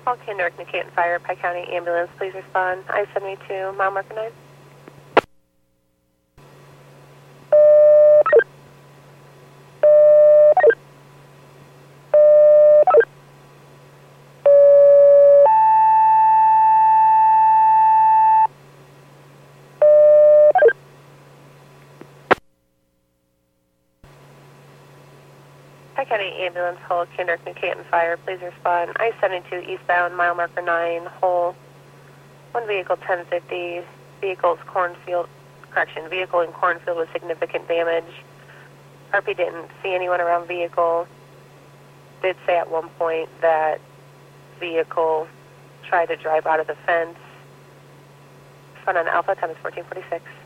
Paul Kendrick, New Canton Fire, Pike County Ambulance, please respond. I-72, mile marker 9. Pike County Ambulance, hold Kendrick, New Canton Fire, please respond. I-72 eastbound, mile marker 9, hole. One vehicle, 1050, vehicle in cornfield with significant damage. RP didn't see anyone around vehicle. Did say at one point that vehicle tried to drive out of the fence. Front on Alpha, time is 1446.